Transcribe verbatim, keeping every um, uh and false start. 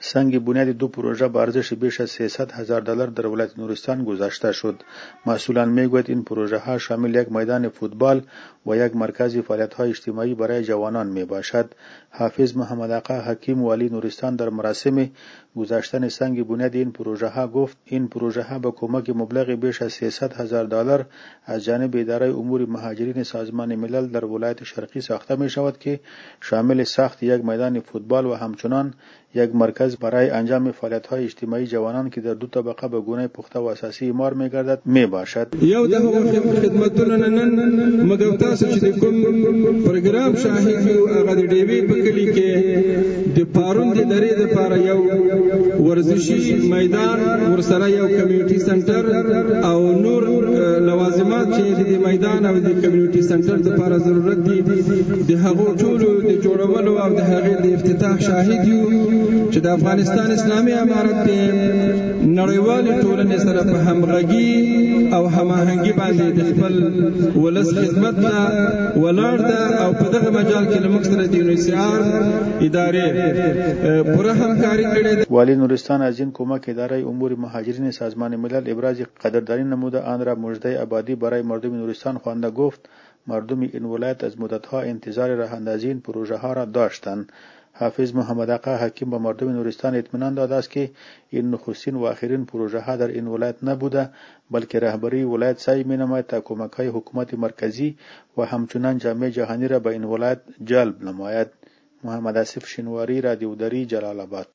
سنگ بنیاد دو پروژه با ارزش بیش از سیصد هزار دلار در ولایت نورستان گذاشته شد. مسئولان میگویند این پروژه ها شامل یک میدان فوتبال و یک مرکز فعالیت های اجتماعی برای جوانان می باشد. حافظ محمد آقا حکیم والی نورستان در مراسم گذاشتن سنگ بنیاد این پروژه ها گفت این پروژه ها با کمک مبلغ بیش از سیصد هزار دلار از جانب اداره امور مهاجرین سازمان ملل در ولایت شرقی ساخته می شود که شامل ساخت یک میدان فوتبال و همچنان یک مرکز برای انجام فعالیت‌های اجتماعی جوانان که در دو طبقه به گونه پخته و اساسی اعمار می‌گردد میباشد. یو د خدمتونو نن مګو تاسو چې کوم پروګرام شاهد یو هغه د ډیوی په کلی کې د پارون د لري د پاره یو ورزشي میدان ورسره یو کمیونټي سنټر او نور لوازمات چې د میدان او د کمیونټي سنټر لپاره ضرورت دي د هغو ټولو د جوړولو او د هغې د افتتاح شاهد یو چې د افغانستان اسلامي امارت نړیوالې ټولنې سره په همغږي او هماهنګي باندې د خپل ولس خدمت ته ولاړ ده او په دغه مجال کې له موږ سره د یونیسیار ادارې پوره همکاري کړې ده. والی نورستان از این کمک اداره امور مهاجرین سازمان ملل ابراز قدردانی نموده آن را مژده آبادی برای مردم نورستان خوانده. گفت مردم این ولایت از مدت‌ها انتظار راه اندازی این پروژه ها را داشتند. حافظ محمد آقا حکیم به مردم نورستان اطمینان داده است که این نخستین و آخرین پروژه ها در این ولایت نبوده بلکه رهبری ولایت سعی می‌نماید تا کمک‌های حکومت مرکزی و همچنان جامعه جهانی را به این ولایت جلب نماید. محمد آصف شینواری، رادیو دری، جلال آباد.